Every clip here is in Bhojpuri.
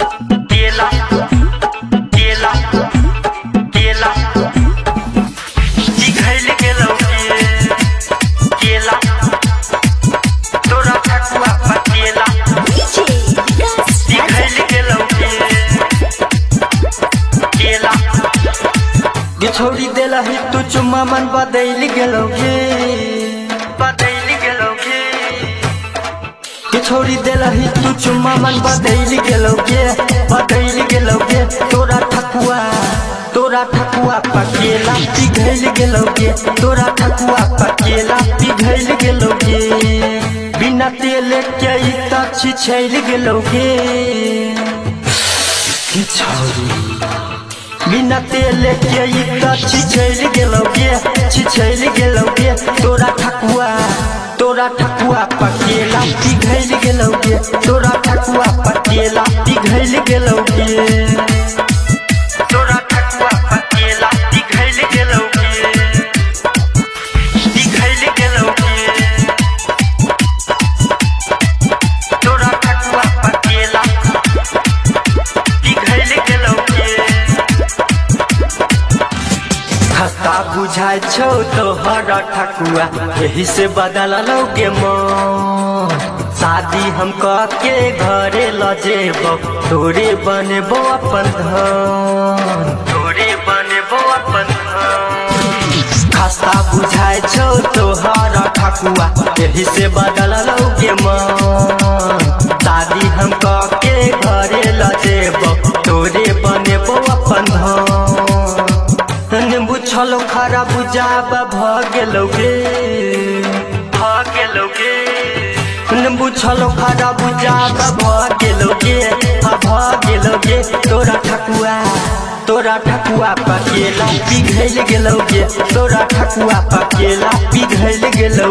केला केला केला दिखैल गेलौ केला तोरा ठकुआ पकेला दिखैल गेलौ केला गे छोड़ी देला ही तू चुम्मा मन बदल गेलौ बदल गेलौ छोड़ी देला ही तू चुम्मा मन बदल गेलौ तोरा ठकुआ पकेला पिघल गेलौ तोरा ठकुआ पकेला पिघल गेलौ बिना तेल के इता छिछैल गेलौ छोड़ी बिना तेल के इता छिछैल गेलौ तोरा ठकुआ पकेला पिघल गेलौ तोरा ठकुआ पकेला पिघल गेलौ तोरा ठकुआ पकेला पिघल गेलौ पिघल गेलौ तोरा ठकुआ पकेला पिघल गेलौ खस्ता बुझाय छौ तोहर ठकुआ यही से बदललौ गे मन शादी हम के घरे ल जेबौ तोरे बनेबो अपन धन खस्ता बुझाय छौ तोहर ठकुआ यही से बदललौ गे मन शादी हम के घरे ल जेबौ तोरे बनेबो अपन धन नींबू छलो खरा बुझाब भगेलौ नींबू छलो खरा बुझाब भगेलौ तोरा ठकुआ पकेला पिघल गेलौ तोरा ठकुआ पकेला पिघल गेलौ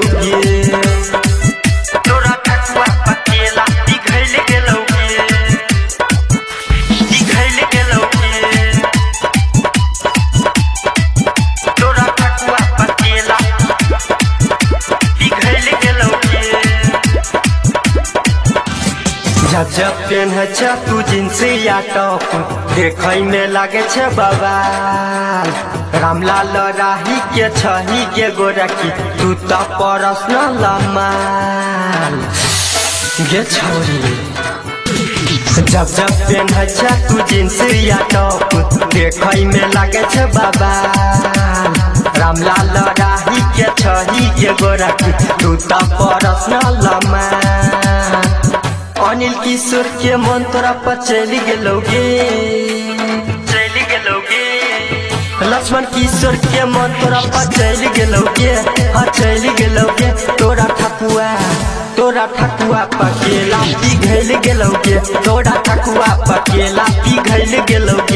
तोरा ठकुआ पकेला पिघल गेलौ पिघल गेलौ तोरा ठकुआ पकेला पिघल गेलौ जब पेन्ह छ तू जींस या टॉप देखै में लागे छ बवाल रामलाल राही के छही के गोरकी तू त परस न लमाल गे छोरी जब पेन्ह छ तू जींस या टॉप देखै में लागे छ बवाल रामलाल राही के छही के गोरकी तू त परस न लमाल अनिल किशोर के मन तोरा पर चल गेलौ लक्ष्मण किशोर के मन तोरा पर चल गेलौ तोरा ठकुआ पकेला पिघल गेलौ तोरा ठकुआ पकेला पिघल गेलौ